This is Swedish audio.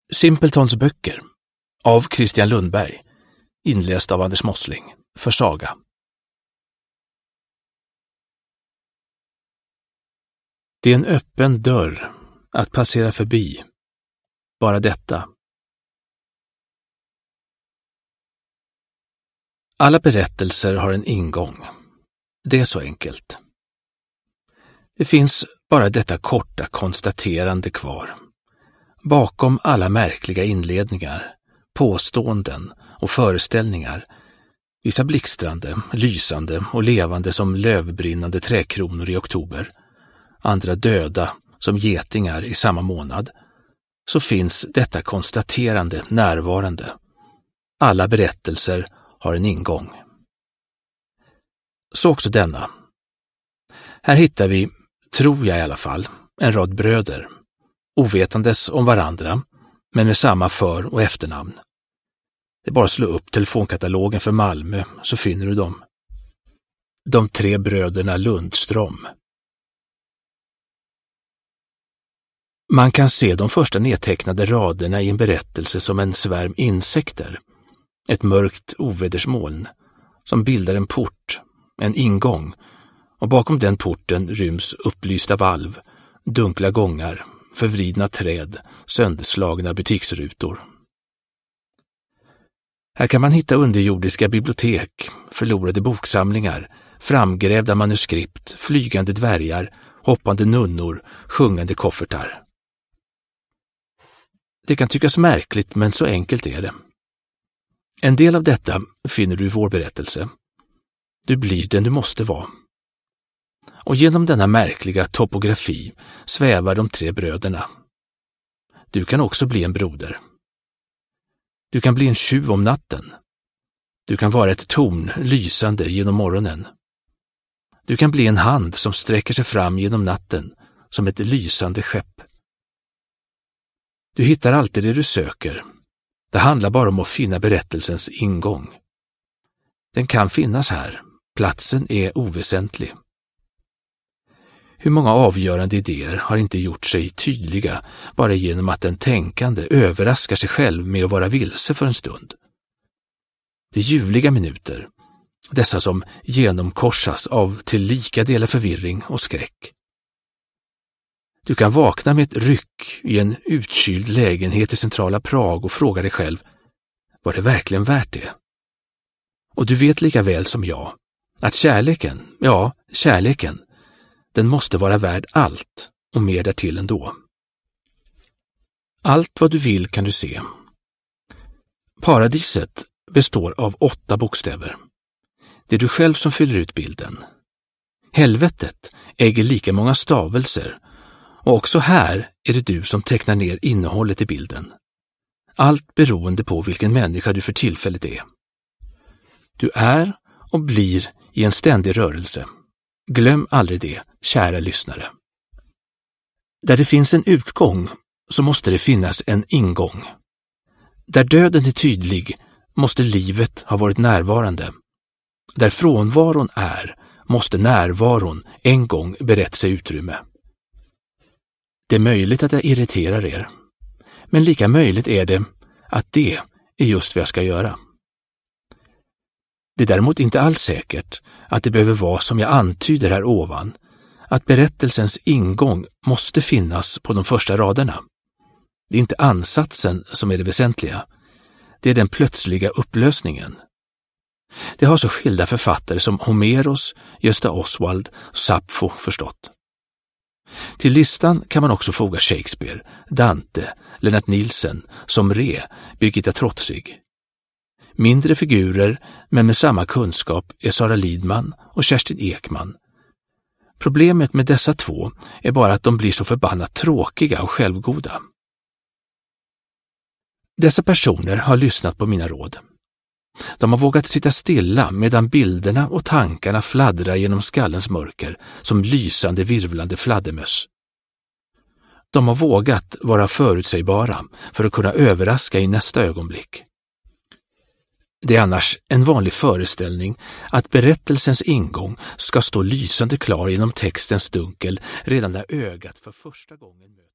Simpletons böcker av Christian Lundberg, inläst av Anders Mossling, för Saga. Det är en öppen dörr att passera förbi. Bara detta. Alla berättelser har en ingång. Det är så enkelt. Det finns bara detta korta konstaterande kvar. Bakom alla märkliga inledningar, påståenden och föreställningar, vissa blixtrande, lysande och levande som lövbrinnande träkronor i oktober, andra döda som getingar i samma månad, så finns detta konstaterande närvarande. Alla berättelser har en ingång. Så också denna. Här hittar vi, tror jag i alla fall, en rad bröder, ovetandes om varandra, men med samma för- och efternamn. Det är bara att slå upp telefonkatalogen för Malmö så finner du dem. De 3 bröderna Lundström. Man kan se de första nedtecknade raderna i en berättelse som en svärm insekter, ett mörkt ovädersmoln, som bildar en port, en ingång, och bakom den porten ryms upplysta valv, dunkla gångar, förvridna träd, sönderslagna butiksrutor. Här kan man hitta underjordiska bibliotek, förlorade boksamlingar, framgrävda manuskript, flygande dvärgar, hoppande nunnor, sjungande koffertar. Det kan tyckas märkligt, men så enkelt är det. En del av detta finner du i vår berättelse. Du blir den du måste vara. Och genom denna märkliga topografi svävar de 3 bröderna. Du kan också bli en broder. Du kan bli en tjuv om natten. Du kan vara ett torn lysande genom morgonen. Du kan bli en hand som sträcker sig fram genom natten som ett lysande skepp. Du hittar alltid det du söker. Det handlar bara om att finna berättelsens ingång. Den kan finnas här. Platsen är oväsentlig. Hur många avgörande idéer har inte gjort sig tydliga bara genom att den tänkande överraskar sig själv med att vara vilse för en stund? Det är ljuvliga minuter, dessa som genomkorsas av till lika delar förvirring och skräck. Du kan vakna med ett ryck i en utkyld lägenhet i centrala Prag och fråga dig själv, var det verkligen värt det? Och du vet lika väl som jag att kärleken, den måste vara värd allt och mer därtill ändå. Allt vad du vill kan du se. Paradiset består av 8 bokstäver. Det är du själv som fyller ut bilden. Helvetet äger lika många stavelser, och också här är det du som tecknar ner innehållet i bilden. Allt beroende på vilken människa du för tillfället är. Du är och blir i en ständig rörelse. Glöm aldrig det, kära lyssnare. Där det finns en utgång så måste det finnas en ingång. Där döden är tydlig måste livet ha varit närvarande. Där frånvaron är måste närvaron en gång berett sig utrymme. Det är möjligt att jag irriterar er, men lika möjligt är det att det är just vad jag ska göra. Det är däremot inte alls säkert att det behöver vara som jag antyder här ovan, att berättelsens ingång måste finnas på de första raderna. Det är inte ansatsen som är det väsentliga. Det är den plötsliga upplösningen. Det har så skilda författare som Homeros, Gösta Oswald och Sappho förstått. Till listan kan man också foga Shakespeare, Dante, Lennart Nilsen, Somré, Birgitta Trotzig. Mindre figurer, men med samma kunskap, är Sara Lidman och Kerstin Ekman. Problemet med dessa 2 är bara att de blir så förbannat tråkiga och självgoda. Dessa personer har lyssnat på mina råd. De har vågat sitta stilla medan bilderna och tankarna fladdrar genom skallens mörker som lysande virvlande fladdermöss. De har vågat vara förutsägbara för att kunna överraska i nästa ögonblick. Det är annars en vanlig föreställning att berättelsens ingång ska stå lysande klar genom textens dunkel redan när ögat för första gången möter